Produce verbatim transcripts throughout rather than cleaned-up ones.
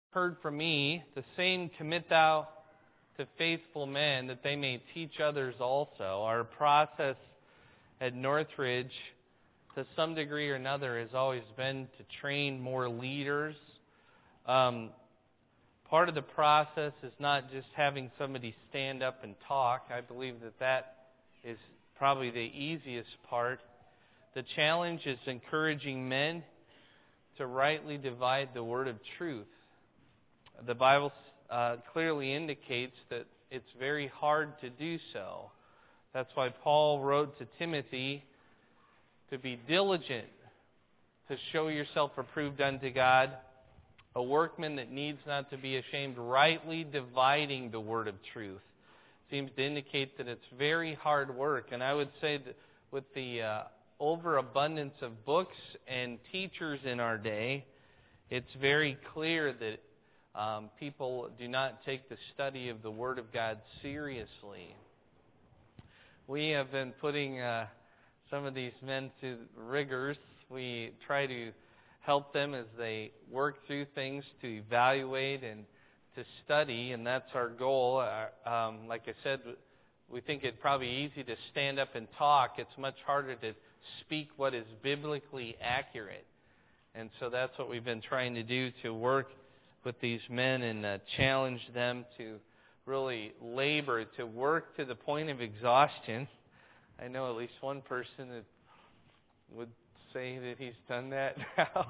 heard from me, the same commit thou to faithful men, that they may teach others also. Our process at Northridge, to some degree or another, has always been to train more leaders. Um, part of the process is not just having somebody stand up and talk. I believe that that is probably the easiest part. The challenge is encouraging men to rightly divide the word of truth. The Bible uh, clearly indicates that it's very hard to do so. That's why Paul wrote to Timothy to be diligent, to show yourself approved unto God, a workman that needs not to be ashamed, rightly dividing the word of truth. Seems to indicate that it's very hard work. And I would say that with the uh, overabundance of books and teachers in our day, it's very clear that Um, people do not take the study of the Word of God seriously. We have been putting uh, some of these men through rigors. We try to help them as they work through things to evaluate and to study, and that's our goal. Uh, um, like I said, we think it'd probably be easy to stand up and talk. It's much harder to speak what is biblically accurate. And so that's what we've been trying to do, to work with these men and uh, challenge them to really labor, to work to the point of exhaustion. I know at least one person that would say that he's done that now.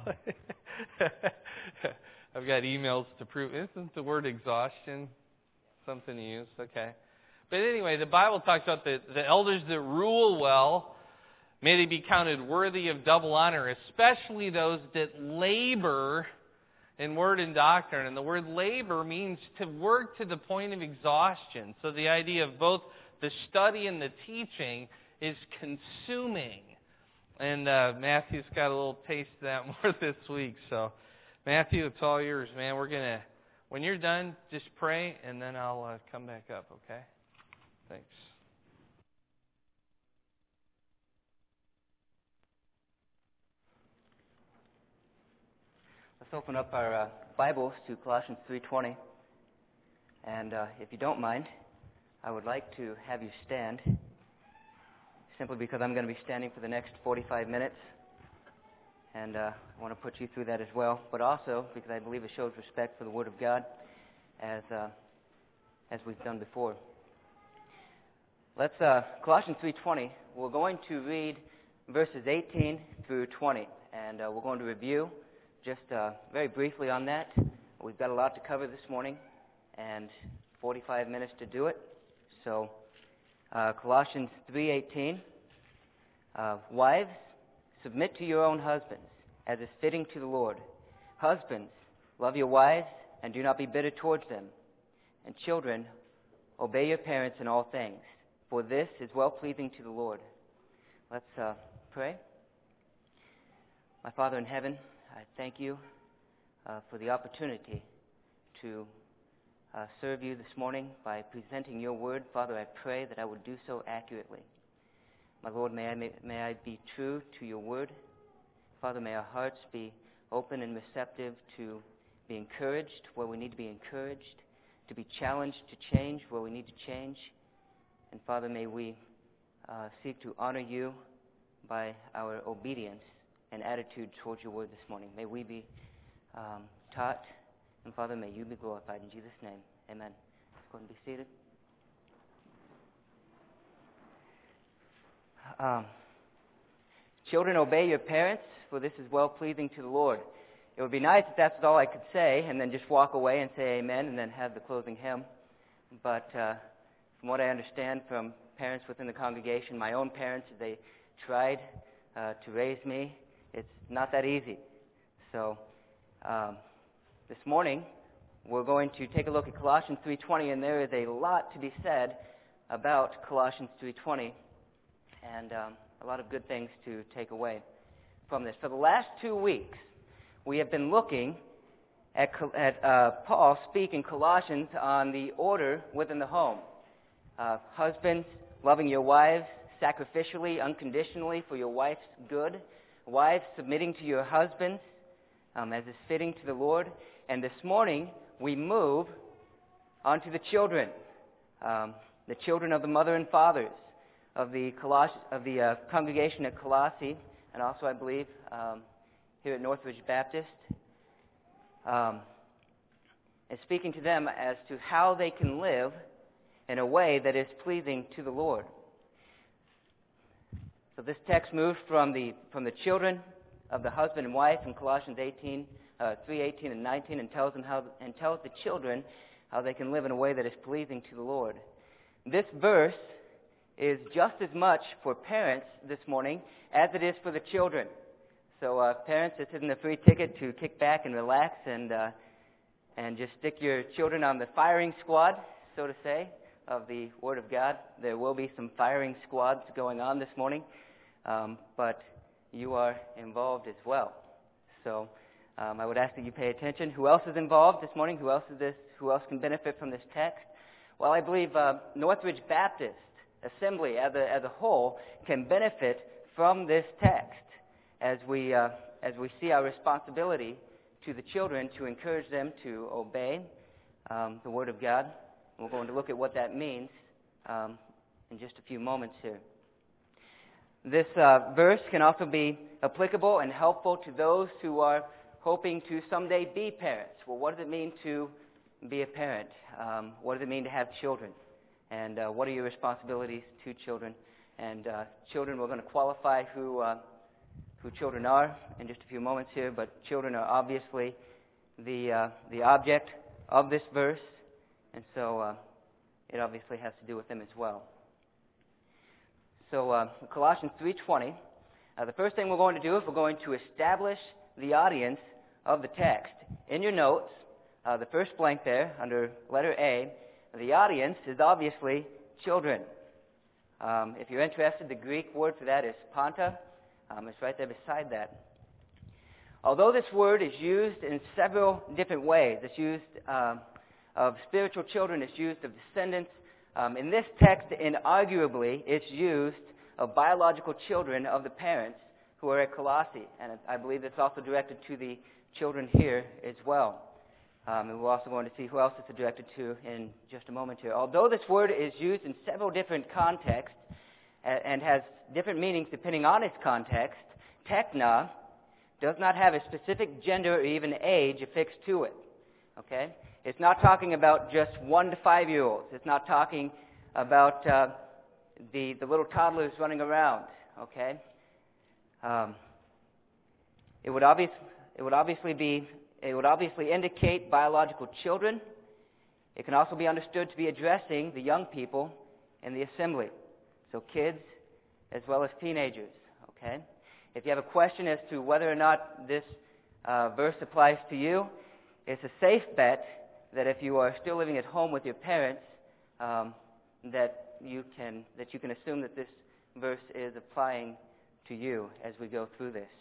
I've got emails to prove. Isn't the word exhaustion something to use? Okay. But anyway, the Bible talks about the, the elders that rule well, may they be counted worthy of double honor, especially those that labor in word and doctrine. And the word labor means to work to the point of exhaustion. So the idea of both the study and the teaching is consuming. And uh, Matthew's got a little taste of that more this week. So Matthew, it's all yours, man. We're going to, when you're done, just pray, and then I'll uh, come back up, okay? Thanks. Let's open up our uh, Bibles to Colossians three twenty. And uh, if you don't mind, I would like to have you stand, simply because I'm going to be standing for the next forty-five minutes. And uh, I want to put you through that as well. But also because I believe it shows respect for the Word of God, as uh, as we've done before. Let's uh, Colossians three twenty. We're going to read verses eighteen through twenty, and uh, we're going to review just uh, very briefly on that. We've got a lot to cover this morning, and forty-five minutes to do it. So, uh, Colossians three eighteen. Uh, Wives, submit to your own husbands, as is fitting to the Lord. Husbands, love your wives, and do not be bitter towards them. And children, obey your parents in all things, for this is well-pleasing to the Lord. Let's uh, pray. My Father in heaven, I thank you uh, for the opportunity to uh, serve you this morning by presenting your word. Father, I pray that I would do so accurately. My Lord, may I, may, may I be true to your word. Father, may our hearts be open and receptive to be encouraged where we need to be encouraged, to be challenged to change where we need to change. And Father, may we uh, seek to honor you by our obedience and attitude towards your word this morning. May we be um, taught, and Father, may you be glorified in Jesus' name. Amen. Let's go and be seated. Um, children, obey your parents, for this is well-pleasing to the Lord. It would be nice if that's all I could say, and then just walk away and say amen, and then have the closing hymn. But uh, from what I understand from parents within the congregation, my own parents, they tried uh, to raise me. It's not that easy. So um, this morning, we're going to take a look at Colossians three twenty, and there is a lot to be said about Colossians three twenty, and um, a lot of good things to take away from this. For the last two weeks, we have been looking at, at uh, Paul speak in Colossians on the order within the home. Uh, husbands, loving your wives sacrificially, unconditionally for your wife's good. Wives, submitting to your husbands um, as is fitting to the Lord. And this morning, we move onto the children, um, the children of the mother and fathers of the Coloss- of the uh, congregation at Colossae, and also, I believe, um, here at Northridge Baptist, um, and speaking to them as to how they can live in a way that is pleasing to the Lord. So this text moves from the from the children of the husband and wife in Colossians eighteen, uh, three, eighteen, and nineteen, and tells them how and tells the children how they can live in a way that is pleasing to the Lord. This verse is just as much for parents this morning as it is for the children. So uh, parents, this isn't a free ticket to kick back and relax and uh, and just stick your children on the firing squad, so to say, of the Word of God. There will be some firing squads going on this morning, um, but you are involved as well. So um, I would ask that you pay attention. Who else is involved this morning? Who else is this? Who else can benefit from this text? Well, I believe uh, Northridge Baptist Assembly as a, as a whole can benefit from this text as we uh, as we see our responsibility to the children to encourage them to obey um, the Word of God. We're going to look at what that means um, in just a few moments here. This uh, verse can also be applicable and helpful to those who are hoping to someday be parents. Well, what does it mean to be a parent? Um, what does it mean to have children? And uh, what are your responsibilities to children? And uh, children, we're going to qualify who uh, who children are in just a few moments here. But children are obviously the uh, the object of this verse, and so uh, it obviously has to do with them as well. So uh, Colossians three twenty. Uh, the first thing we're going to do is we're going to establish the audience of the text. In your notes, uh, the first blank there under letter A, the audience is obviously children. Um, if you're interested, the Greek word for that is panta. Um, it's right there beside that. Although this word is used in several different ways, it's used um, of spiritual children, it's used of descendants. Um, in this text, inarguably, it's used of biological children of the parents who are at Colossae. And I believe it's also directed to the children here as well. Um, and we're also going to see who else it's directed to in just a moment here. Although this word is used in several different contexts and, and has different meanings depending on its context, tekna does not have a specific gender or even age affixed to it. Okay? It's not talking about just one to five-year-olds. It's not talking about uh, the the little toddlers running around. Okay? Um, it would obvious it would obviously be it would obviously indicate biological children. It can also be understood to be addressing the young people in the assembly, so kids as well as teenagers. Okay? If you have a question as to whether or not this uh, verse applies to you, it's a safe bet that if you are still living at home with your parents, um, that you can that you can assume that this verse is applying to you as we go through this.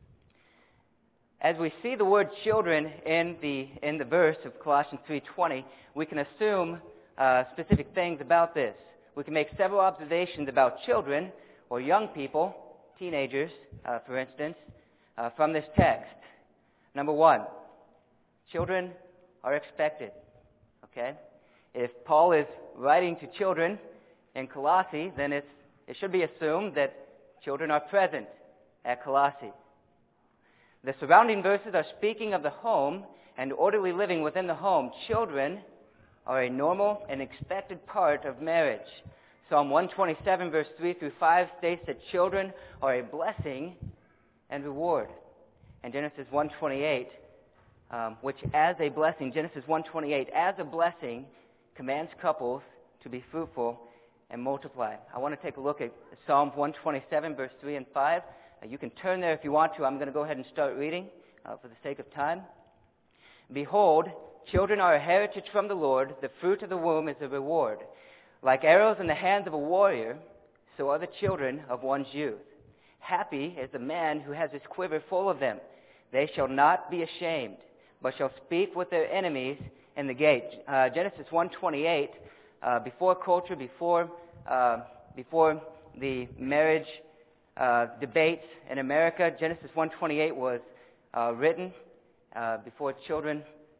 As we see the word children in the in the verse of Colossians three twenty, we can assume uh, specific things about this. We can make several observations about children or young people, teenagers, uh, for instance, uh, from this text. Number one, children are expected. Okay? If Paul is writing to children in Colossae, then it's, it should be assumed that children are present at Colossae. The surrounding verses are speaking of the home and orderly living within the home. Children are a normal and expected part of marriage. Psalm one twenty-seven, verse three through five states that children are a blessing and reward. And Genesis one twenty-eight, um, which as a blessing, Genesis one twenty-eight, as a blessing, commands couples to be fruitful and multiply. I want to take a look at Psalm one twenty-seven, verse three and five. Uh, you can turn there if you want to. I'm going to go ahead and start reading uh, for the sake of time. Behold, children are a heritage from the Lord. The fruit of the womb is a reward. Like arrows in the hands of a warrior, so are the children of one's youth. Happy is the man who has his quiver full of them. They shall not be ashamed, but shall speak with their enemies in the gate. Uh, Genesis one twenty-eight, uh, before culture, before uh, before the marriage uh, debates in America, Genesis one twenty-eight was uh, written uh, before children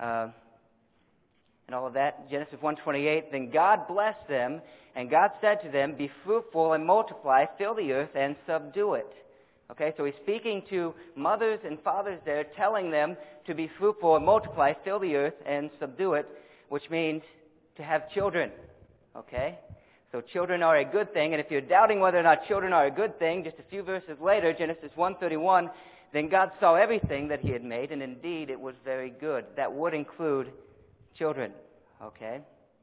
uh, and all of that. Genesis one twenty-eight, then God blessed them, and God said to them, be fruitful and multiply, fill the earth and subdue it. Okay, so he's speaking to mothers and fathers there, telling them to be fruitful and multiply, fill the earth and subdue it, which means to have children. Okay? So children are a good thing, and if you're doubting whether or not children are a good thing, just a few verses later, Genesis one thirty-one, then God saw everything that he had made, and indeed it was very good. That would include children. Okay?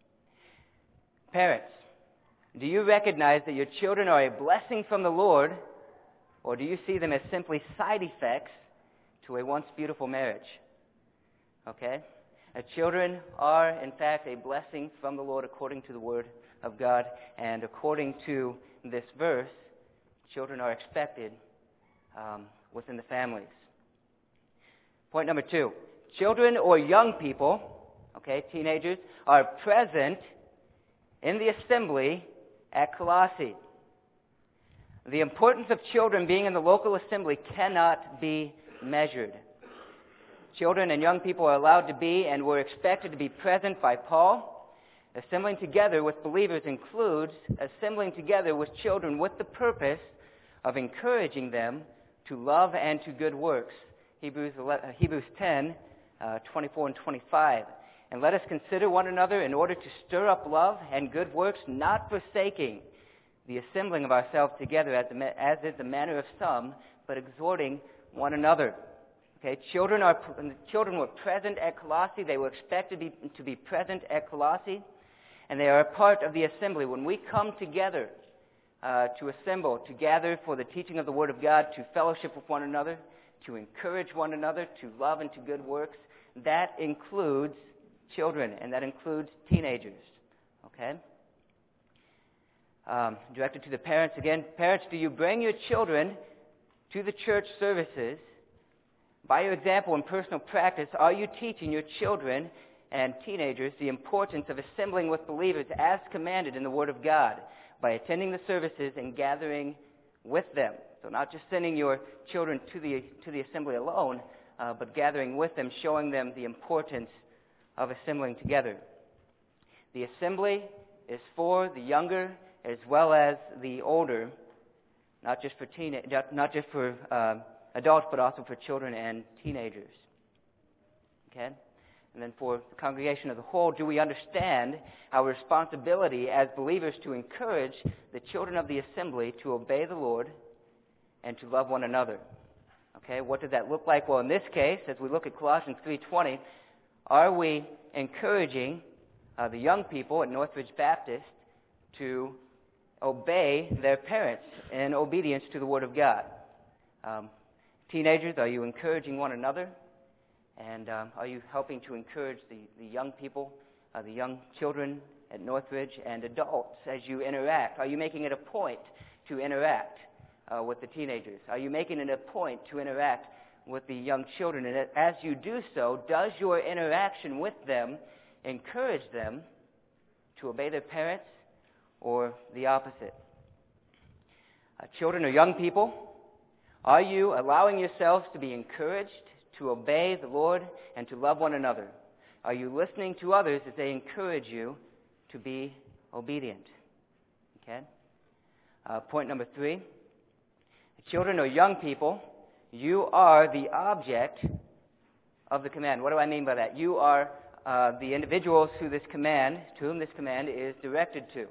Parents, do you recognize that your children are a blessing from the Lord, or do you see them as simply side effects to a once beautiful marriage? Okay? Uh, children are, in fact, a blessing from the Lord according to the Word of God. And according to this verse, children are expected um, within the families. Point number two. Children or young people, okay, teenagers, are present in the assembly at Colossae. The importance of children being in the local assembly cannot be measured. Children and young people are allowed to be and were expected to be present by Paul. Assembling together with believers includes assembling together with children with the purpose of encouraging them to love and to good works. Hebrews ten, uh, twenty-four and twenty-five. And let us consider one another in order to stir up love and good works, not forsaking the assembling of ourselves together as, the, as is the manner of some, but exhorting one another. Okay, children are children were present at Colossae. They were expected to be, to be present at Colossae, and they are a part of the assembly. When we come together uh, to assemble, to gather for the teaching of the Word of God, to fellowship with one another, to encourage one another, to love and to good works, that includes children, and that includes teenagers. Okay? Um, directed to the parents again. Parents, do you bring your children to the church services? By your example and personal practice, are you teaching your children and teenagers the importance of assembling with believers as commanded in the Word of God by attending the services and gathering with them? So not just sending your children to the to the assembly alone, uh, but gathering with them, showing them the importance of assembling together. The assembly is for the younger as well as the older, not just for teen, not just for uh, adults, but also for children and teenagers. Okay? And then for the congregation as a whole, do we understand our responsibility as believers to encourage the children of the assembly to obey the Lord and to love one another? Okay, what does that look like? Well, in this case, as we look at Colossians three twenty, are we encouraging uh, the young people at Northridge Baptist to obey their parents in obedience to the Word of God? Um, teenagers, are you encouraging one another? And um, are you helping to encourage the, the young people, uh, the young children at Northridge, and adults as you interact? Are you making it a point to interact uh, with the teenagers? Are you making it a point to interact with the young children? And as you do so, does your interaction with them encourage them to obey their parents, or the opposite? Uh, children or young people, are you allowing yourselves to be encouraged to obey the Lord and to love one another? Are you listening to others as they encourage you to be obedient? Okay. Uh, point number three. Children or young people, you are the object of the command. What do I mean by that? You are uh, the individuals who this command, to whom this command is directed to.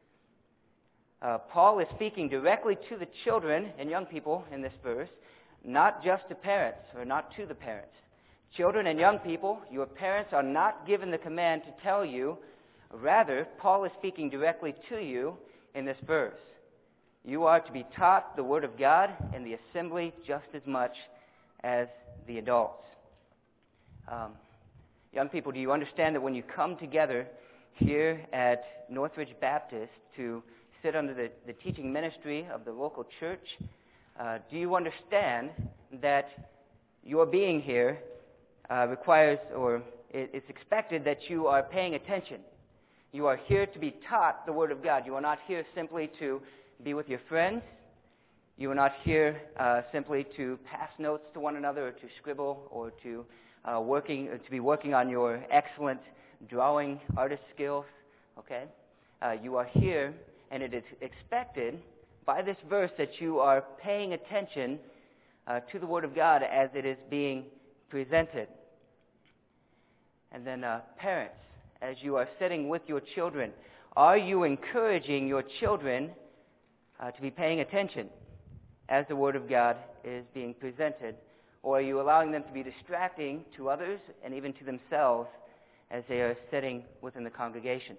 Uh, Paul is speaking directly to the children and young people in this verse, not just to parents, or not to the parents. Children and young people, your parents are not given the command to tell you. Rather, Paul is speaking directly to you in this verse. You are to be taught the Word of God in the assembly just as much as the adults. Um, young people, do you understand that when you come together here at Northridge Baptist to sit under the, the teaching ministry of the local church, uh, do you understand that your being here uh, requires, or it, it's expected that you are paying attention? You are here to be taught the Word of God. You are not here simply to be with your friends. You are not here uh, simply to pass notes to one another, or to scribble, or to uh, working to be working on your excellent drawing artist skills. Okay, uh, you are here, and it is expected by this verse that you are paying attention uh, to the Word of God as it is being presented. And then, uh, parents, as you are sitting with your children, are you encouraging your children uh, to be paying attention as the Word of God is being presented? Or are you allowing them to be distracting to others and even to themselves as they are sitting within the congregation?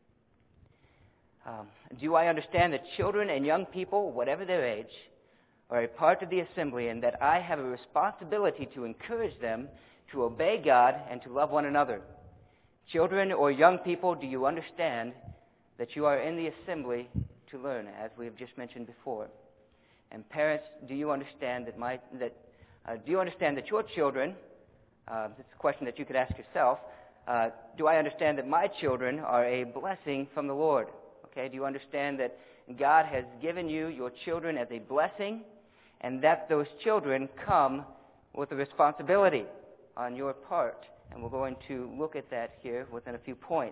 Um, do I understand that children and young people, whatever their age, are a part of the assembly, and that I have a responsibility to encourage them to obey God and to love one another? Children or young people, do you understand that you are in the assembly to learn, as we have just mentioned before? And parents, do you understand that my that uh, do you understand that your children? Uh, this is a question that you could ask yourself. Uh, do I understand that my children are a blessing from the Lord? Okay, do you understand that God has given you your children as a blessing, and that those children come with a responsibility on your part? And we're going to look at that here within a few points.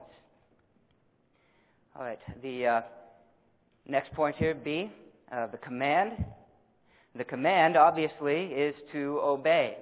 All right, the uh, next point here, B, uh, the command. The command, obviously, is to obey.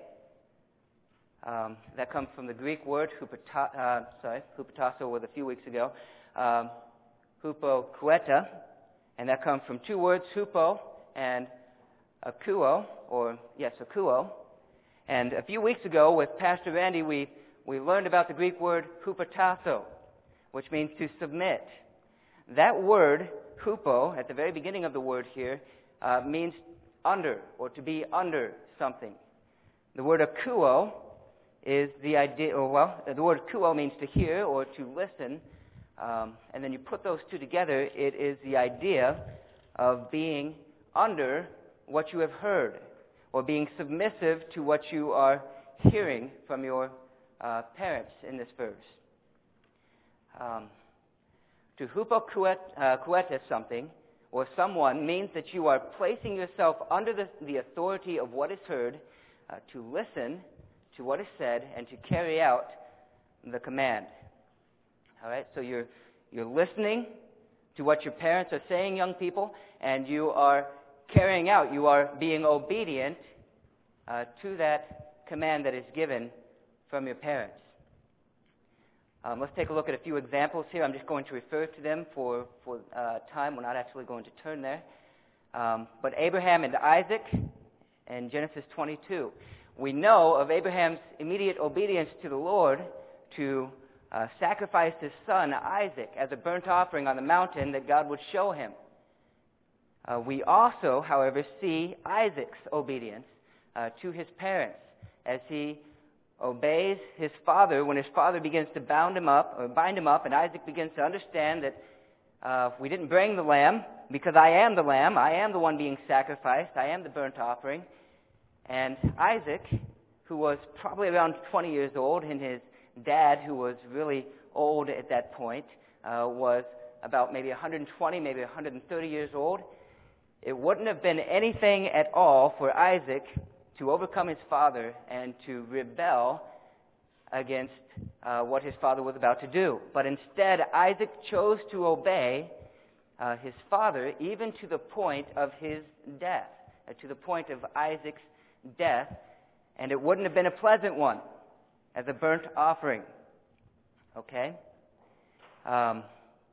Um, that comes from the Greek word hupata, uh, sorry, hupatasso was a few weeks ago, um, hupokueta, and that comes from two words, hupo and akuo, or yes, akuo. And a few weeks ago with Pastor Randy, we, we learned about the Greek word hupatasso, which means to submit. That word, hupo, at the very beginning of the word here, uh, means under, or to be under something. The word akuo is the idea, or well, the word akuo means to hear or to listen, um, and then you put those two together, it is the idea of being under what you have heard, or being submissive to what you are hearing from your uh, parents in this verse. Um, to hupokueta something, or someone, means that you are placing yourself under the, the authority of what is heard, uh, to listen to what is said, and to carry out the command. All right, so you're you're listening to what your parents are saying, young people, and you are carrying out, you are being obedient uh, to that command that is given from your parents. Um, let's take a look at a few examples here. I'm just going to refer to them for, for uh, time. We're not actually going to turn there. Um, but Abraham and Isaac in Genesis twenty-two. We know of Abraham's immediate obedience to the Lord to uh, sacrifice his son Isaac as a burnt offering on the mountain that God would show him. Uh, we also, however, see Isaac's obedience uh, to his parents as he obeys his father when his father begins to bound him up or bind him up, and Isaac begins to understand that uh, we didn't bring the lamb because I am the lamb, I am the one being sacrificed, I am the burnt offering. And Isaac, who was probably around twenty years old, and his dad, who was really old at that point, uh, was about maybe one hundred twenty, maybe one hundred thirty years old. It wouldn't have been anything at all for Isaac to overcome his father and to rebel against uh, what his father was about to do. But instead, Isaac chose to obey uh, his father, even to the point of his death, uh, to the point of Isaac's death, and it wouldn't have been a pleasant one as a burnt offering. Okay? Um,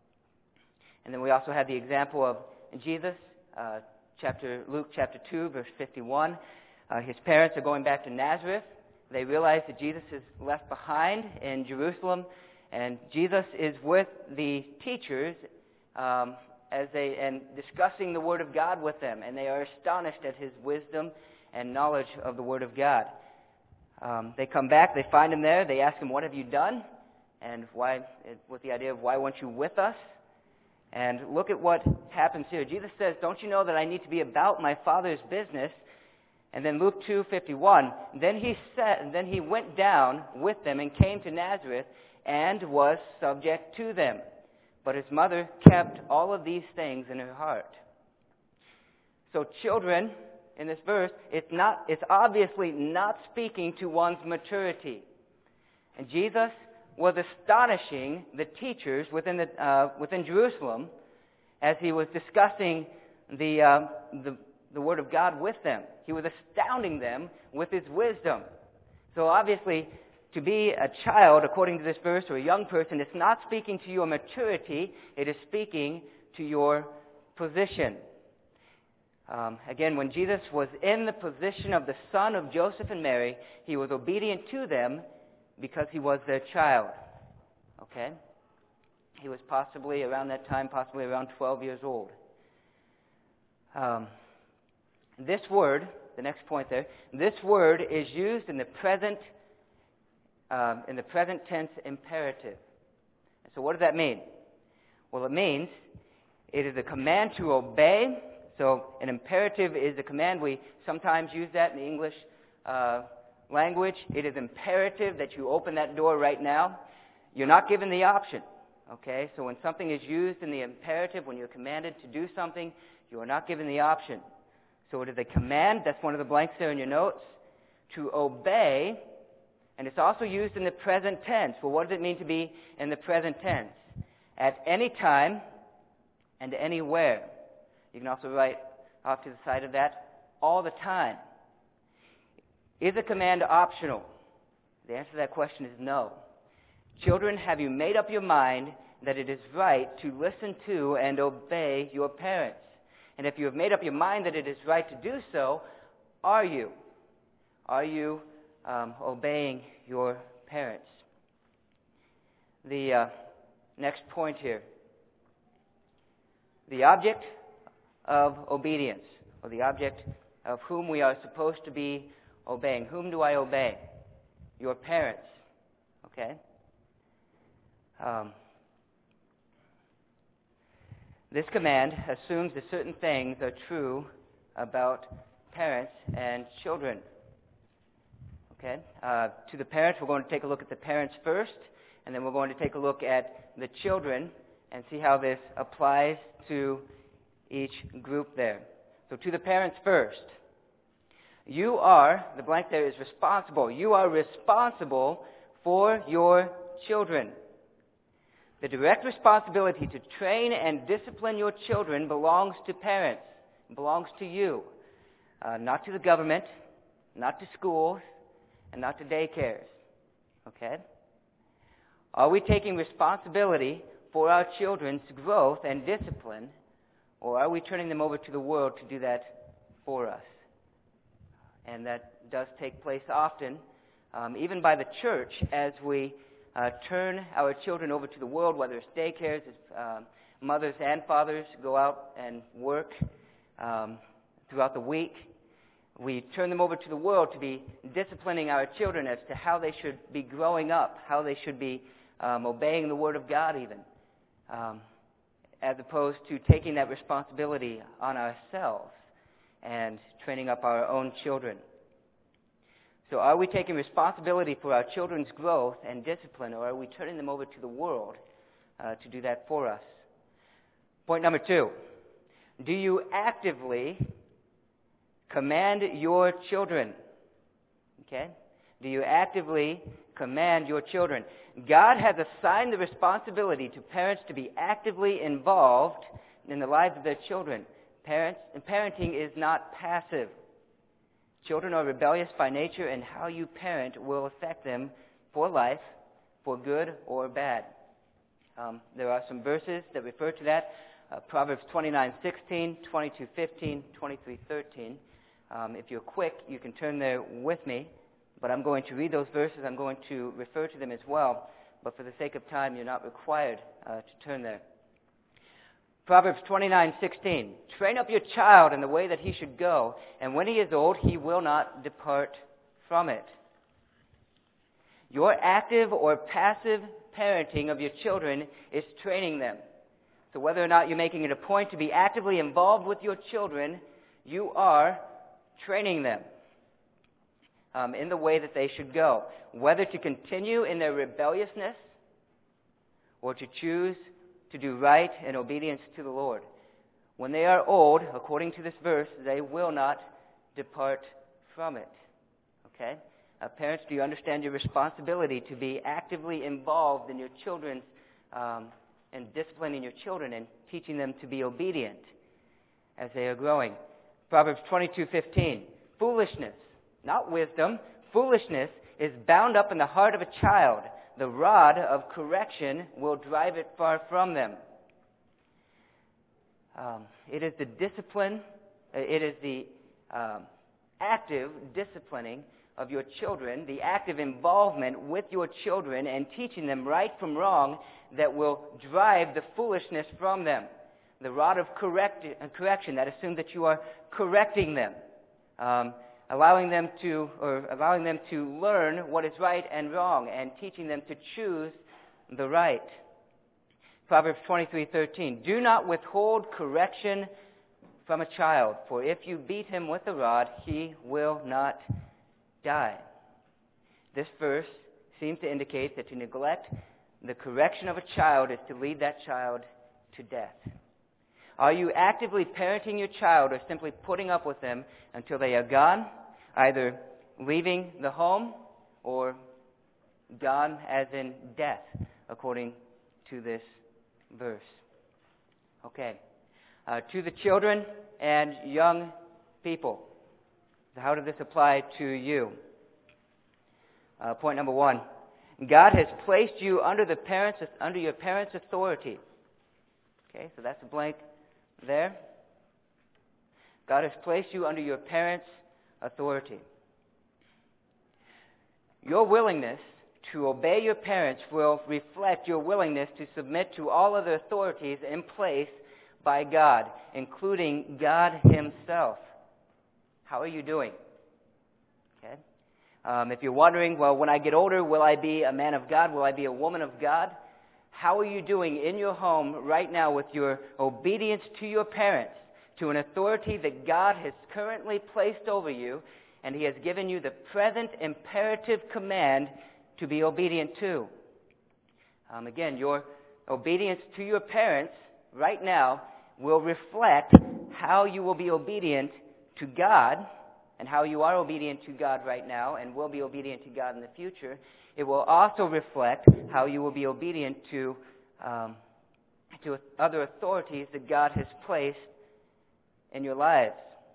and then we also have the example of Jesus, uh, chapter Luke chapter two, verse fifty-one. Uh, his parents are going back to Nazareth. They realize that Jesus is left behind in Jerusalem, and Jesus is with the teachers um, as they and discussing the Word of God with them, and they are astonished at his wisdom and knowledge of the Word of God. Um, they come back, they find him there, they ask him, "What have you done?" And why, with the idea of, "Why weren't you with us?" And look at what happens here. Jesus says, "Don't you know that I need to be about my Father's business?" And then Luke two fifty-one, then he said, then he went down with them and came to Nazareth and was subject to them. But his mother kept all of these things in her heart. So children, in this verse, it's not, it's obviously not speaking to one's maturity. And Jesus was astonishing the teachers within the uh, within Jerusalem as he was discussing the, uh, the the Word of God with them. He was astounding them with his wisdom. So obviously, to be a child, according to this verse, or a young person, it's not speaking to your maturity. It is speaking to your position. Um, again, when Jesus was in the position of the son of Joseph and Mary, he was obedient to them because he was their child. Okay? He was possibly around that time, possibly around twelve years old. Um, this word, the next point there, this word is used in the present, um, in the present tense imperative. So what does that mean? Well, it means it is a command to obey. So an imperative is a command. We sometimes use that in the English uh, language. It is imperative that you open that door right now. You're not given the option. Okay? So when something is used in the imperative, when you're commanded to do something, you are not given the option. So it is a command. That's one of the blanks there in your notes. To obey. And it's also used in the present tense. Well, what does it mean to be in the present tense? At any time and anywhere. You can also write off to the side of that, all the time. Is a command optional? The answer to that question is no. Children, have you made up your mind that it is right to listen to and obey your parents? And if you have made up your mind that it is right to do so, are you? Are you um, obeying your parents? The uh, next point here. The object of obedience, or the object of whom we are supposed to be obeying. Whom do I obey? Your parents. Okay? Um, this command assumes that certain things are true about parents and children. Okay? Uh, to the parents, we're going to take a look at the parents first, and then we're going to take a look at the children and see how this applies to each group there. So to the parents first. You are, the blank there is responsible. You are responsible for your children. The direct responsibility to train and discipline your children belongs to parents. It belongs to you. Uh, not to the government, not to schools, and not to daycares. Okay? Are we taking responsibility for our children's growth and discipline, or are we turning them over to the world to do that for us? And that does take place often, um, even by the church, as we uh, turn our children over to the world, whether it's daycares, as uh, mothers and fathers go out and work um, throughout the week. We turn them over to the world to be disciplining our children as to how they should be growing up, how they should be um, obeying the Word of God even. Um, as opposed to taking that responsibility on ourselves and training up our own children. So are we taking responsibility for our children's growth and discipline, or are we turning them over to the world uh, to do that for us? Point number two. Do you actively command your children? Okay? Do you actively command your children? God has assigned the responsibility to parents to be actively involved in the lives of their children. Parents, and parenting is not passive. Children are rebellious by nature, and how you parent will affect them for life, for good or bad. Um, there are some verses that refer to that. Uh, Proverbs twenty-nine sixteen, twenty-two fifteen, twenty-three thirteen. Um, if you're quick, you can turn there with me. But I'm going to read those verses. I'm going to refer to them as well. But for the sake of time, you're not required uh, to turn there. Proverbs twenty-nine sixteen. Train up your child in the way that he should go, and when he is old, he will not depart from it. Your active or passive parenting of your children is training them. So whether or not you're making it a point to be actively involved with your children, you are training them. Um, in the way that they should go, whether to continue in their rebelliousness or to choose to do right in obedience to the Lord. When they are old, according to this verse, they will not depart from it. Okay? Uh, parents, do you understand your responsibility to be actively involved in your children's, um, in disciplining your children and teaching them to be obedient as they are growing? Proverbs twenty-two fifteen. Foolishness, not wisdom, foolishness is bound up in the heart of a child. The rod of correction will drive it far from them. Um, it is the discipline, it is the um, active disciplining of your children, the active involvement with your children and teaching them right from wrong that will drive the foolishness from them. The rod of correct, uh, correction, that assumes that you are correcting them, um, allowing them to, or allowing them to learn what is right and wrong, and teaching them to choose the right. Proverbs twenty-three thirteen. Do not withhold correction from a child, for if you beat him with a rod, he will not die. This verse seems to indicate that to neglect the correction of a child is to lead that child to death. Are you actively parenting your child or simply putting up with them until they are gone, either leaving the home or gone as in death, according to this verse? Okay. Uh, to the children and young people, how does this apply to you? Uh, point number one. God has placed you under the parents, under your parents' authority. Okay, so that's a blank there. God has placed you under your parents' authority. Your willingness to obey your parents will reflect your willingness to submit to all other authorities in place by God, including God Himself. How are you doing? Okay. Um, if you're wondering, well, when I get older, will I be a man of God? Will I be a woman of God? How are you doing in your home right now with your obedience to your parents, to an authority that God has currently placed over you, and He has given you the present imperative command to be obedient to? Um, again, your obedience to your parents right now will reflect how you will be obedient to God, and how you are obedient to God right now and will be obedient to God in the future. It will also reflect how you will be obedient to um, to other authorities that God has placed in your lives.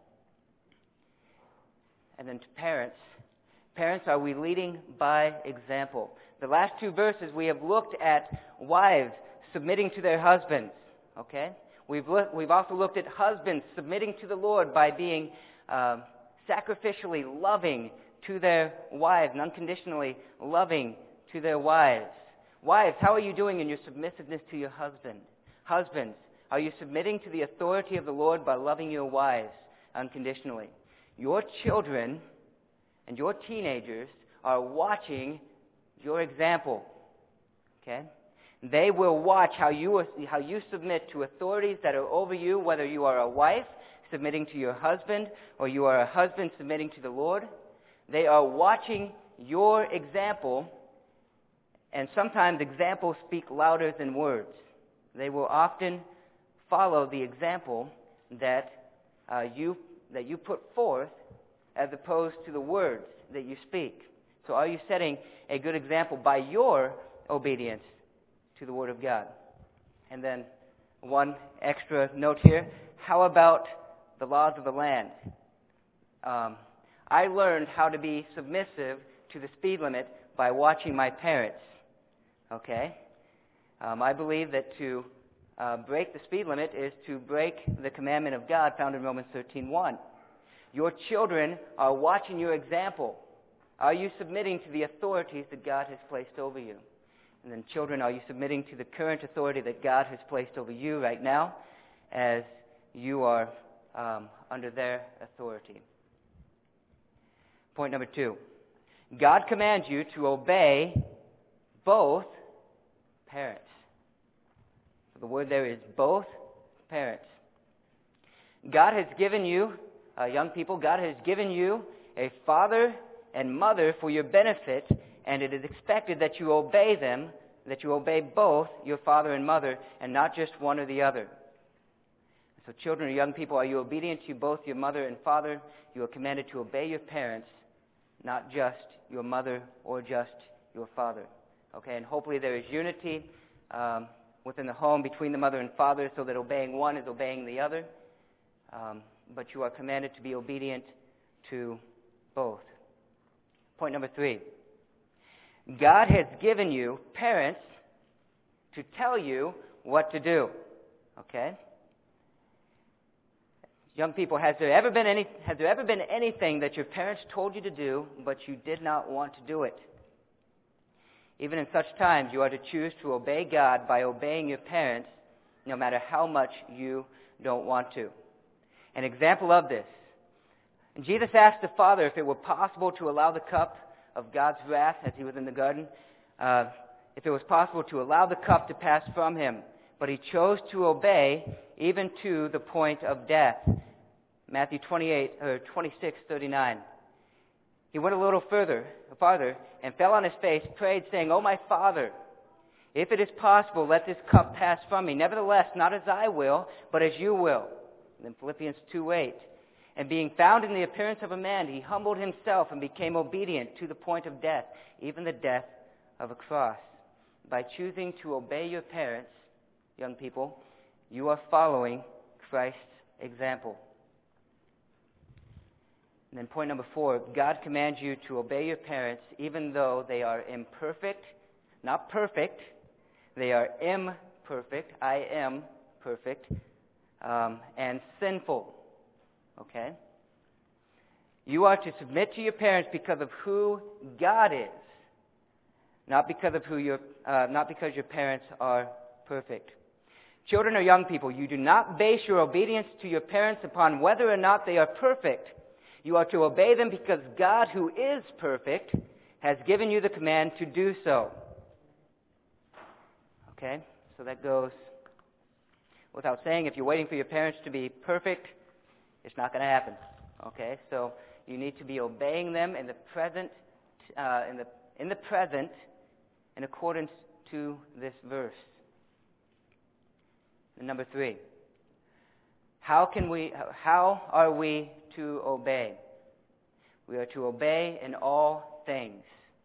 And then to parents. Parents, are we leading by example? The last two verses we have looked at wives submitting to their husbands. Okay? We've look, we've also looked at husbands submitting to the Lord by being uh, sacrificially loving to their wives and unconditionally loving to their wives. Wives, how are you doing in your submissiveness to your husband? Husbands, are you submitting to the authority of the Lord by loving your wives unconditionally? Your children and your teenagers are watching your example. Okay? They will watch how you how you submit to authorities that are over you, whether you are a wife submitting to your husband or you are a husband submitting to the Lord. They are watching your example, and sometimes examples speak louder than words. They will often follow the example that uh, you that you put forth as opposed to the words that you speak. So are you setting a good example by your obedience to the Word of God? And then one extra note here. How about the laws of the land? Um, I learned how to be submissive to the speed limit by watching my parents. Okay? Um, I believe that to uh, break the speed limit is to break the commandment of God found in Romans thirteen one. Your children are watching your example. Are you submitting to the authorities that God has placed over you? And then children, are you submitting to the current authority that God has placed over you right now as you are um, under their authority? Point number two. God commands you to obey both parents. The word there is both parents. God has given you, uh, young people, God has given you a father and mother for your benefit, and it is expected that you obey them, that you obey both your father and mother, and not just one or the other. So children or young people, are you obedient to both your mother and father? You are commanded to obey your parents, not just your mother or just your father. Okay, and hopefully there is unity um, within the home between the mother and father so that obeying one is obeying the other. Um, but you are commanded to be obedient to both. Point number three. God has given you parents to tell you what to do. Okay? Young people, has there ever been any has there ever been anything that your parents told you to do, but you did not want to do it? Even in such times, you are to choose to obey God by obeying your parents, no matter how much you don't want to. An example of this. Jesus asked the Father if it were possible to allow the cup of God's wrath, as he was in the garden, uh, if it was possible to allow the cup to pass from him. But he chose to obey even to the point of death. Matthew twenty-eight or twenty-six thirty-nine. He went a little further, farther, and fell on his face, prayed, saying, "O my Father, if it is possible, let this cup pass from me. Nevertheless, not as I will, but as you will." And then Philippians two eight. And being found in the appearance of a man, he humbled himself and became obedient to the point of death, even the death of a cross. By choosing to obey your parents, young people, you are following Christ's example. And then point number four, God commands you to obey your parents even though they are imperfect, not perfect. They are imperfect, I am perfect, um, and sinful. Okay? You are to submit to your parents because of who God is, not because of who your, uh, not because your parents are perfect. Children or young people, you do not base your obedience to your parents upon whether or not they are perfect. You are to obey them because God, who is perfect, has given you the command to do so. Okay? So that goes without saying. If you're waiting for your parents to be perfect, it's not going to happen. Okay? So you need to be obeying them in the present, uh, in the in the present, in accordance to this verse. And number three, how can we? How are we to obey? We are to obey in all things.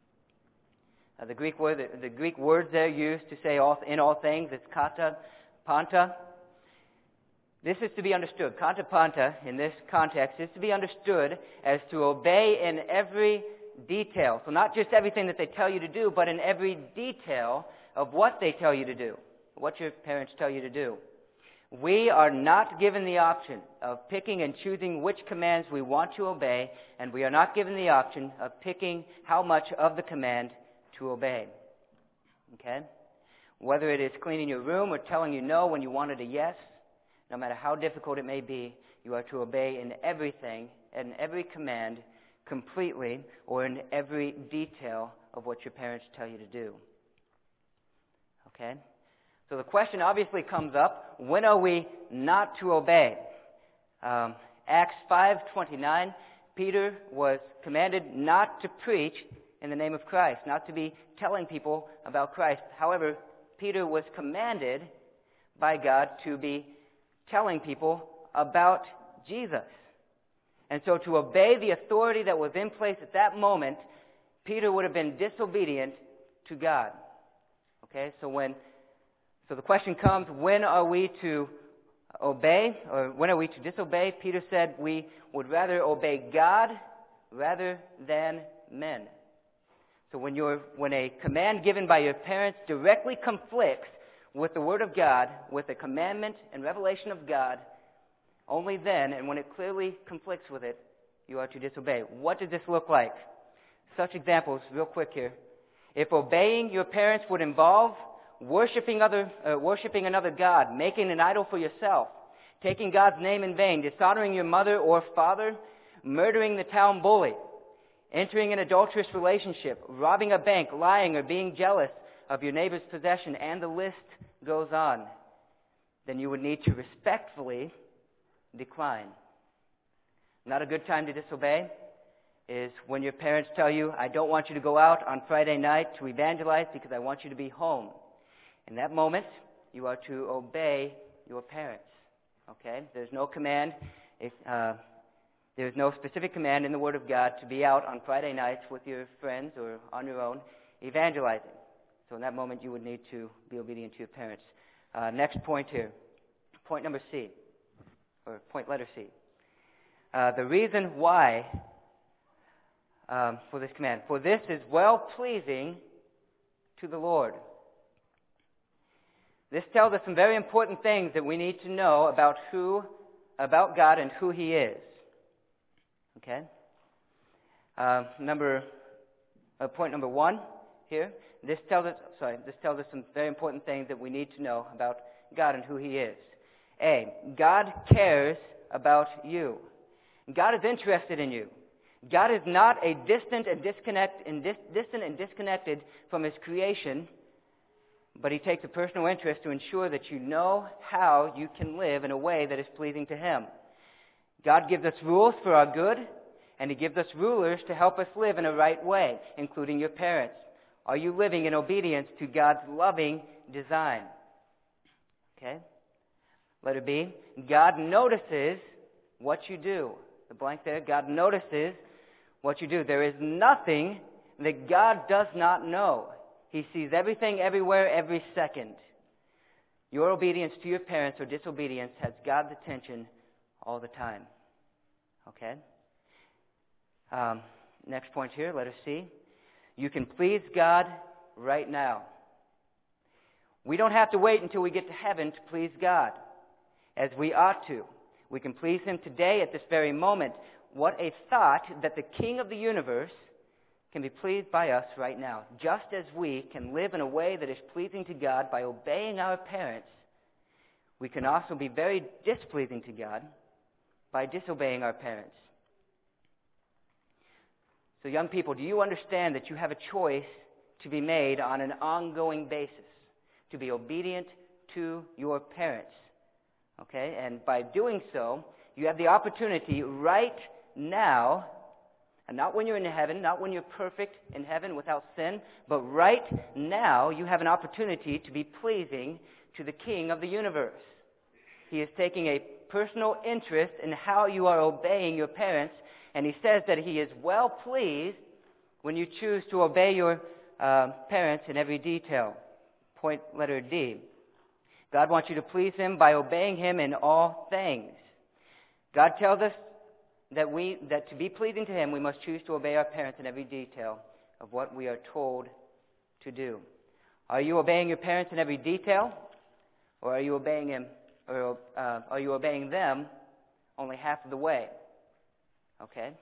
Uh, the Greek word, the, the Greek words there used to say all, in all things, it's kata, panta. This is to be understood. Kata panta, in this context, is to be understood as to obey in every detail. So not just everything that they tell you to do, but in every detail of what they tell you to do, what your parents tell you to do. We are not given the option of picking and choosing which commands we want to obey, and we are not given the option of picking how much of the command to obey. Okay? Whether it is cleaning your room or telling you no when you wanted a yes, no matter how difficult it may be, you are to obey in everything, in every command, completely, or in every detail of what your parents tell you to do. Okay? So the question obviously comes up, when are we not to obey? Um, Acts five twenty-nine, Peter was commanded not to preach in the name of Christ, not to be telling people about Christ. However, Peter was commanded by God to be telling people about Jesus. And so to obey the authority that was in place at that moment, Peter would have been disobedient to God. Okay, so when So the question comes, when are we to obey, or when are we to disobey? Peter said we would rather obey God rather than men. So when you're, when a command given by your parents directly conflicts with the Word of God, with a commandment and revelation of God, only then, and when it clearly conflicts with it, you are to disobey. What does this look like? Such examples, real quick here. If obeying your parents would involve Worshipping other, uh, worshipping another god, making an idol for yourself, taking God's name in vain, dishonoring your mother or father, murdering the town bully, entering an adulterous relationship, robbing a bank, lying, or being jealous of your neighbor's possession, and the list goes on, then you would need to respectfully decline. Not a good time to disobey is when your parents tell you, I don't want you to go out on Friday night to evangelize because I want you to be home. In that moment, you are to obey your parents. Okay? There's no command. If, uh, there's no specific command in the Word of God to be out on Friday nights with your friends or on your own evangelizing. So in that moment, you would need to be obedient to your parents. Uh, next point here. Point number C. Or point letter C. Uh, the reason why um, for this command. For this is well-pleasing to the Lord. This tells us some very important things that we need to know about who, about God and who He is. Okay? Uh, number, uh, point number one here. This tells us, sorry, this tells us some very important things that we need to know about God and who He is. A, God cares about you. God is interested in you. God is not a distant and disconnect and dis, distant and disconnected from His creation, but He takes a personal interest to ensure that you know how you can live in a way that is pleasing to Him. God gives us rules for our good, and He gives us rulers to help us live in a right way, including your parents. Are you living in obedience to God's loving design? Okay? Letter B, God notices what you do. The blank there, God notices what you do. There is nothing that God does not know. He sees everything, everywhere, every second. Your obedience to your parents or disobedience has God's attention all the time. Okay? Um, next point here, letter C. You can please God right now. We don't have to wait until we get to heaven to please God, as we ought to. We can please Him today at this very moment. What a thought that the King of the universe can be pleased by us right now. Just as we can live in a way that is pleasing to God by obeying our parents, we can also be very displeasing to God by disobeying our parents. So young people, do you understand that you have a choice to be made on an ongoing basis, to be obedient to your parents? Okay, and by doing so, you have the opportunity right now, and not when you're in heaven, not when you're perfect in heaven without sin, but right now you have an opportunity to be pleasing to the King of the universe. He is taking a personal interest in how you are obeying your parents, and He says that He is well pleased when you choose to obey your uh, parents in every detail. Point letter D. God wants you to please Him by obeying Him in all things. God tells us that we that to be pleasing to Him, we must choose to obey our parents in every detail of what we are told to do. Are you obeying your parents in every detail, or are you obeying Him, or uh, are you obeying them only half of the way? Okay.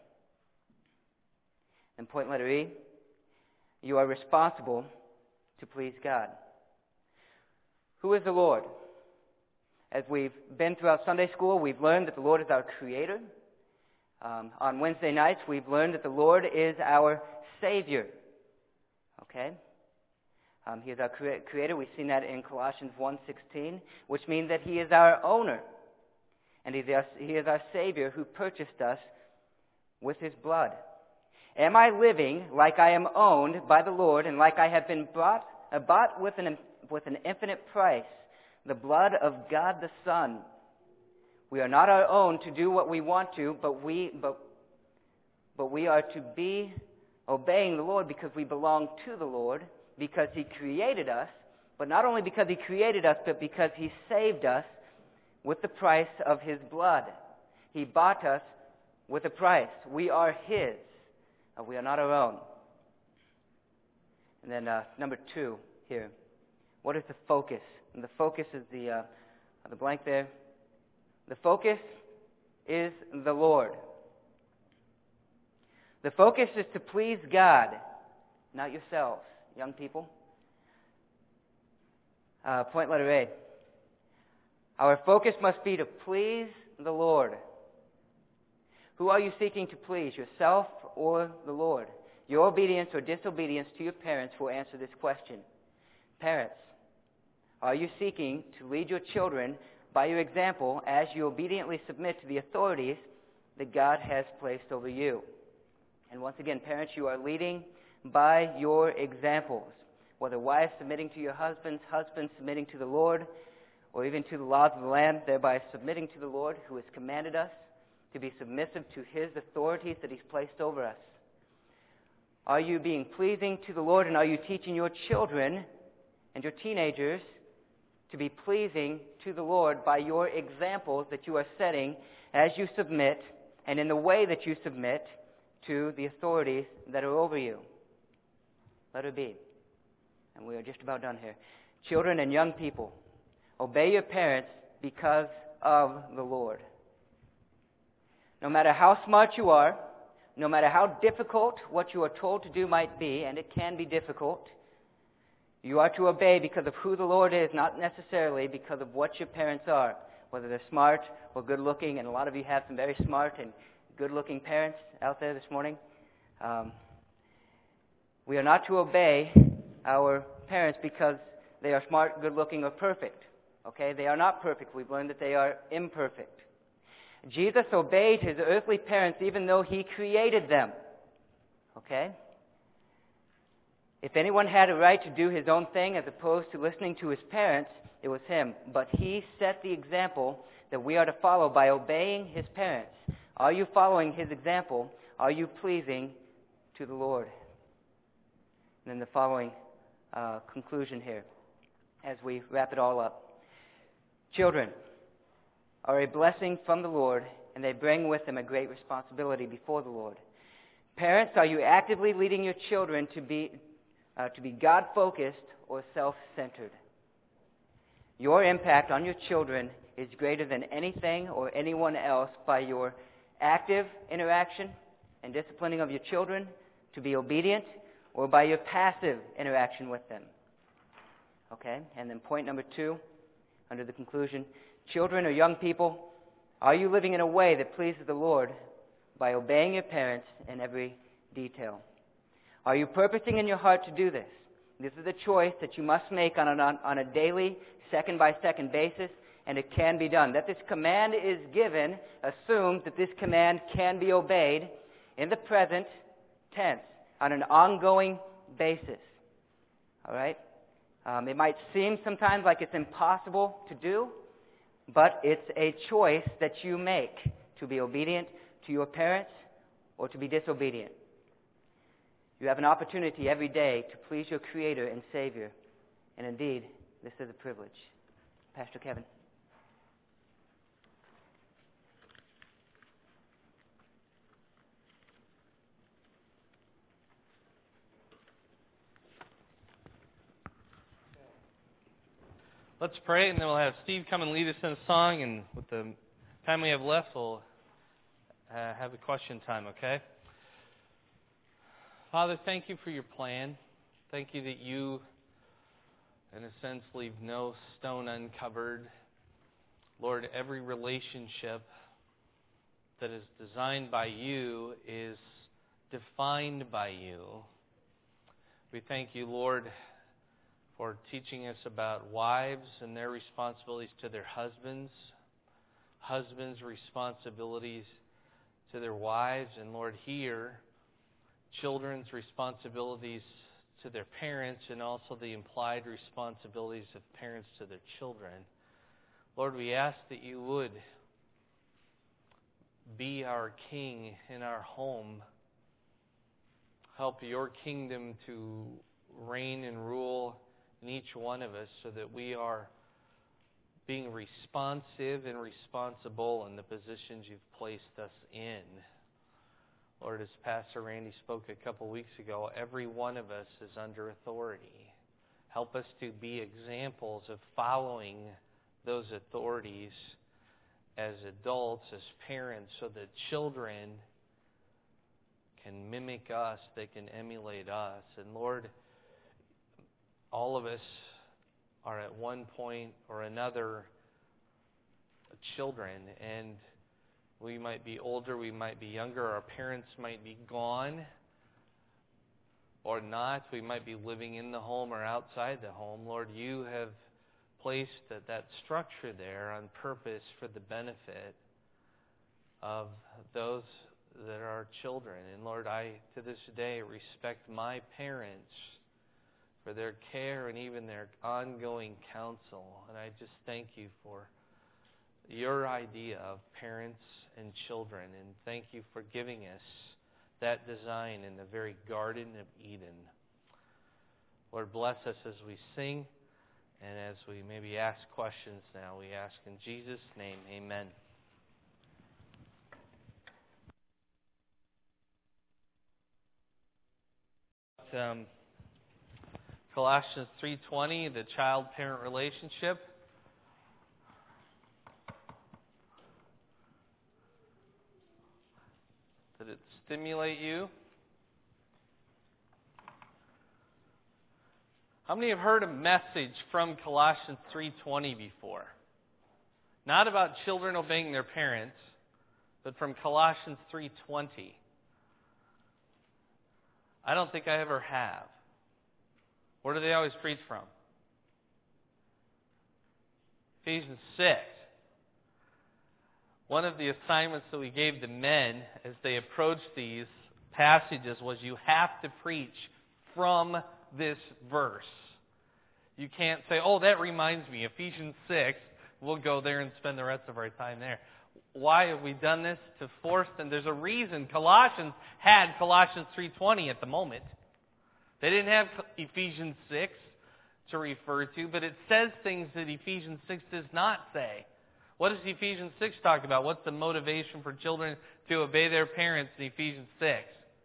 And point letter E. You are responsible to please God. Who is the Lord? As we've been throughout Sunday school, we've learned that the Lord is our Creator. Um, on Wednesday nights, we've learned that the Lord is our Savior. Okay? Um, he is our crea- Creator. We've seen that in Colossians one sixteen, which means that He is our owner. And He is our, he is our Savior who purchased us with His blood. Am I living like I am owned by the Lord and like I have been bought, uh, bought with an with an infinite price, the blood of God the Son? We are not our own to do what we want to, but we but but we are to be obeying the Lord because we belong to the Lord, because He created us, but not only because He created us, but because He saved us with the price of His blood. He bought us with a price. We are His. Uh, we are not our own. And then uh, number two here. What is the focus? And the focus is the uh, the blank there. The focus is the Lord. The focus is to please God, not yourselves, young people. Uh, point letter A. Our focus must be to please the Lord. Who are you seeking to please, yourself or the Lord? Your obedience or disobedience to your parents will answer this question. Parents, are you seeking to lead your children by your example as you obediently submit to the authorities that God has placed over you? And once again, parents, you are leading by your examples. Whether wives submitting to your husbands, husbands submitting to the Lord, or even to the laws of the land, thereby submitting to the Lord who has commanded us to be submissive to His authorities that He's placed over us? Are you being pleasing to the Lord, and are you teaching your children and your teenagers to be pleasing to the Lord by your examples that you are setting as you submit and in the way that you submit to the authorities that are over you? Let it be. And we are just about done here. Children and young people, obey your parents because of the Lord. No matter how smart you are, no matter how difficult what you are told to do might be, and it can be difficult, you are to obey because of who the Lord is, not necessarily because of what your parents are, whether they're smart or good-looking, and a lot of you have some very smart and good-looking parents out there this morning. Um, we are not to obey our parents because they are smart, good-looking, or perfect. Okay? They are not perfect. We've learned that they are imperfect. Jesus obeyed His earthly parents even though He created them. Okay? If anyone had a right to do his own thing as opposed to listening to his parents, it was Him. But He set the example that we are to follow by obeying His parents. Are you following His example? Are you pleasing to the Lord? And then the following uh, conclusion here as we wrap it all up. Children are a blessing from the Lord, and they bring with them a great responsibility before the Lord. Parents, are you actively leading your children to be uh, to be God-focused or self-centered? Your impact on your children is greater than anything or anyone else by your active interaction and disciplining of your children to be obedient, or by your passive interaction with them. Okay? And then point number two, under the conclusion, children or young people, are you living in a way that pleases the Lord by obeying your parents in every detail? Are you purposing in your heart to do this? This is a choice that you must make on a, on a daily, second-by-second basis, and it can be done. That this command is given assumes that this command can be obeyed in the present tense on an ongoing basis. All right? Um, it might seem sometimes like it's impossible to do, but it's a choice that you make to be obedient to your parents or to be disobedient. You have an opportunity every day to please your Creator and Savior. And indeed, this is a privilege. Pastor Kevin. Let's pray, and then we'll have Steve come and lead us in a song, and with the time we have left, we'll uh, have a question time, okay? Father, thank you for your plan. Thank you that you, in a sense, leave no stone uncovered. Lord, every relationship that is designed by you is defined by you. We thank you, Lord, for teaching us about wives and their responsibilities to their husbands, husbands' responsibilities to their wives, and Lord, here, children's responsibilities to their parents, and also the implied responsibilities of parents to their children. Lord, we ask that you would be our King in our home. Help your kingdom to reign and rule in each one of us so that we are being responsive and responsible in the positions you've placed us in. Lord, as Pastor Randy spoke a couple weeks ago, every one of us is under authority. Help us to be examples of following those authorities as adults, as parents, so that children can mimic us, they can emulate us. And Lord, all of us are at one point or another children, and we might be older, we might be younger, our parents might be gone or not. We might be living in the home or outside the home. Lord, you have placed that, that structure there on purpose for the benefit of those that are children. And Lord, I, to this day, respect my parents for their care and even their ongoing counsel. And I just thank you for your idea of parents and children. And thank you for giving us that design in the very Garden of Eden. Lord, bless us as we sing and as we maybe ask questions now. We ask in Jesus' name, amen. Um, Colossians three twenty, the child-parent relationship. Did it stimulate you? How many have heard a message from Colossians three twenty before? Not about children obeying their parents, but from Colossians three twenty. I don't think I ever have. Where do they always preach from? Ephesians six. One of the assignments that we gave to men as they approached these passages was you have to preach from this verse. You can't say, oh, that reminds me, Ephesians six, we'll go there and spend the rest of our time there. Why have we done this? To force them. There's a reason Colossians had Colossians three twenty at the moment. They didn't have Ephesians six to refer to, but it says things that Ephesians six does not say. What does Ephesians six talk about? What's the motivation for children to obey their parents in Ephesians six?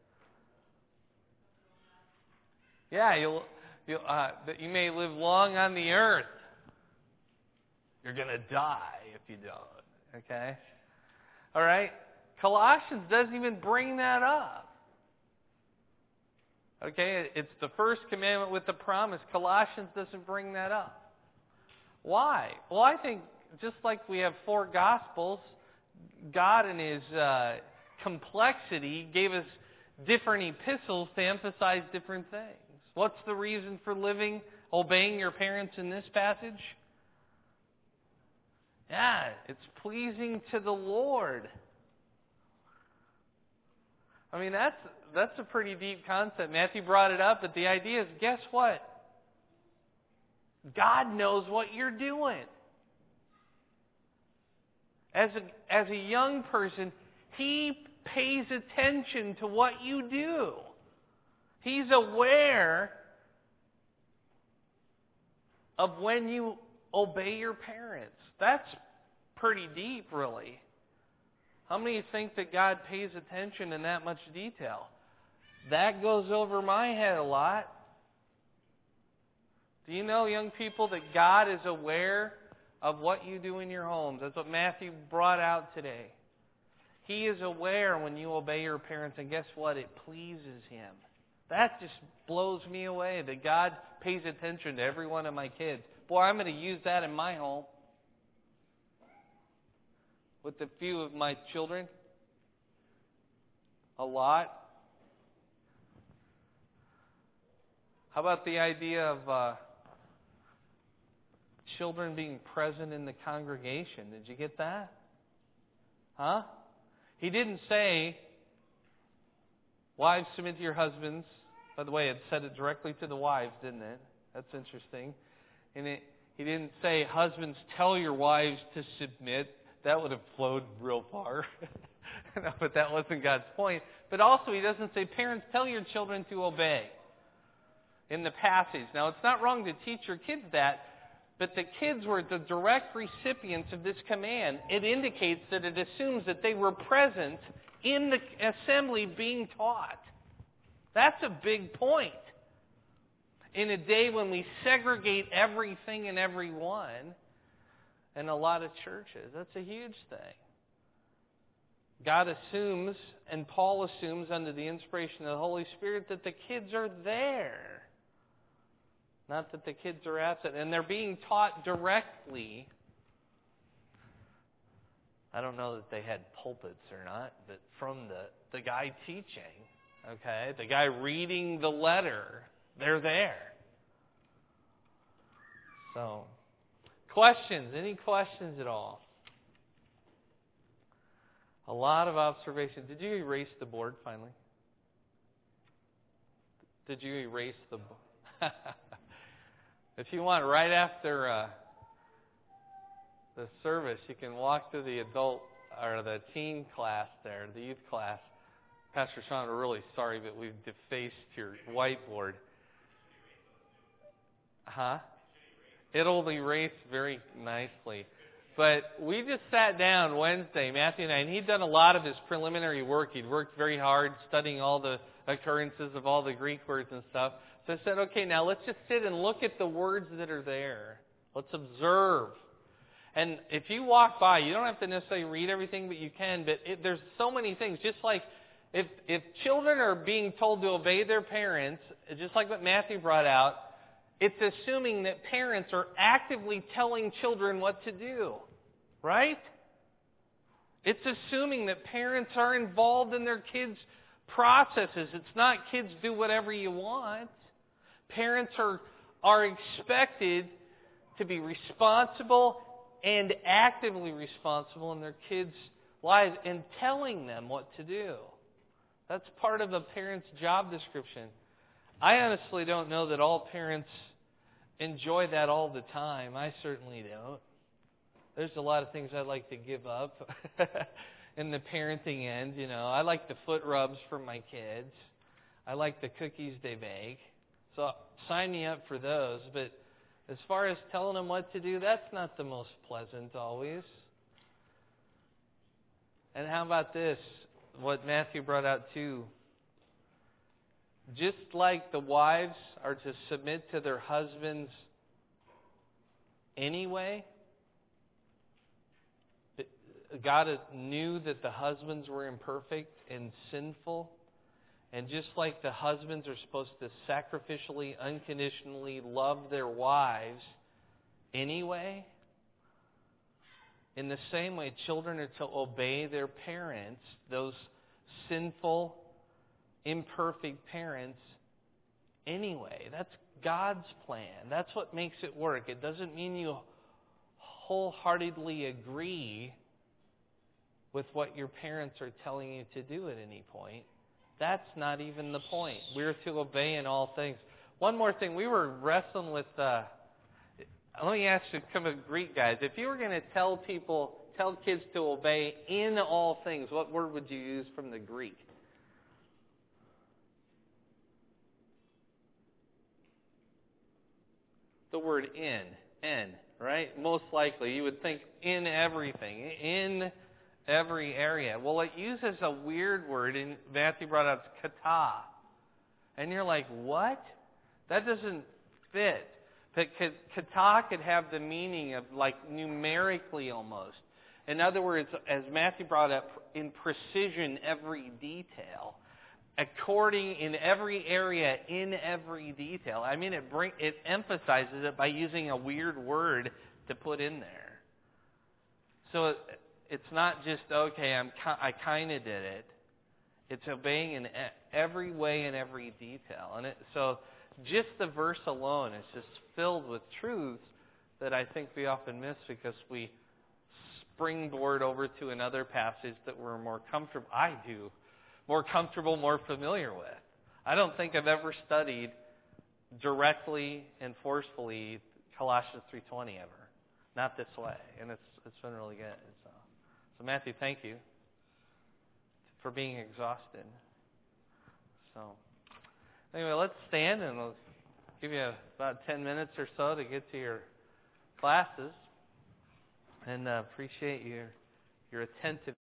Yeah, you'll, you'll, uh, that you may live long on the earth. You're going to die if you don't. Okay? All right? Colossians doesn't even bring that up. Okay? It's the first commandment with the promise. Colossians doesn't bring that up. Why? Well, I think just like we have four Gospels, God in His uh, complexity gave us different epistles to emphasize different things. What's the reason for living, obeying your parents in this passage? Yeah, it's pleasing to the Lord. I mean, that's that's a pretty deep concept. Matthew brought it up, but the idea is, guess what? God knows what you're doing. As a, as a young person, He pays attention to what you do. He's aware of when you obey your parents. That's pretty deep, really. How many think that God pays attention in that much detail? That goes over my head a lot. Do you know, young people, that God is aware of what you do in your homes? That's what Matthew brought out today. He is aware when you obey your parents, and guess what? It pleases Him. That just blows me away, that God pays attention to every one of my kids. Boy, I'm going to use that in my home with a few of my children. A lot. How about the idea of uh, children being present in the congregation? Did you get that? Huh? He didn't say, wives, submit to your husbands. By the way, it said it directly to the wives, didn't it? That's interesting. And it, he didn't say, husbands, tell your wives to submit. That would have flowed real far. No, but that wasn't God's point. But also, he doesn't say, parents, tell your children to obey in the passage. Now, it's not wrong to teach your kids that, but the kids were the direct recipients of this command. It indicates that it assumes that they were present in the assembly being taught. That's a big point. In a day when we segregate everything and everyone in a lot of churches, that's a huge thing. God assumes, and Paul assumes under the inspiration of the Holy Spirit, that the kids are there. Not that the kids are absent. And they're being taught directly. I don't know that they had pulpits or not, but from the, the guy teaching, okay, the guy reading the letter, they're there. So, questions? Any questions at all? A lot of observation. Did you erase the board finally? Did you erase the board? If you want, right after uh, the service, you can walk to the adult or the teen class there, the youth class. Pastor Sean, we're really sorry, but we've defaced your whiteboard. Huh? It'll erase very nicely. But we just sat down Wednesday, Matthew and I, and he'd done a lot of his preliminary work. He'd worked very hard studying all the occurrences of all the Greek words and stuff. So I said, okay, now let's just sit and look at the words that are there. Let's observe. And if you walk by, you don't have to necessarily read everything, but you can. But it, there's so many things. Just like if, if children are being told to obey their parents, just like what Matthew brought out, it's assuming that parents are actively telling children what to do. Right? It's assuming that parents are involved in their kids' processes. It's not kids do whatever you want. Parents are are expected to be responsible and actively responsible in their kids' lives and telling them what to do. That's part of a parent's job description. I honestly don't know that all parents enjoy that all the time. I certainly don't. There's a lot of things I'd like to give up in the parenting end. You know, I like the foot rubs for my kids. I like the cookies they bake. So sign me up for those. But as far as telling them what to do, that's not the most pleasant always. And how about this? What Matthew brought out too. Just like the wives are to submit to their husbands anyway, God knew that the husbands were imperfect and sinful. And just like the husbands are supposed to sacrificially, unconditionally love their wives anyway, in the same way, children are to obey their parents, those sinful, imperfect parents, anyway. That's God's plan. That's what makes it work. It doesn't mean you wholeheartedly agree with what your parents are telling you to do at any point. That's not even the point. We're to obey in all things. One more thing. We were wrestling with, uh, let me ask you, come of Greek guys, if you were going to tell people, tell kids to obey in all things, what word would you use from the Greek? The word in, en, right? Most likely, you would think in everything, in every area. Well, it uses a weird word, and Matthew brought out kata. And you're like, what? That doesn't fit. But kata could have the meaning of like numerically almost. In other words, as Matthew brought up, in precision, every detail. According in every area, in every detail. I mean, it bring, it emphasizes it by using a weird word to put in there. So it, it's not just, okay, I'm, I kind of did it. It's obeying in every way and every detail. And it, so just the verse alone is just filled with truths that I think we often miss because we springboard over to another passage that we're more comfortable, I do, more comfortable, more familiar with. I don't think I've ever studied directly and forcefully Colossians three twenty ever. Not this way. And it's it's been really good. So, so Matthew, thank you for being exhausted. So anyway, let's stand and we'll give you about ten minutes or so to get to your classes. And uh, appreciate your your attentive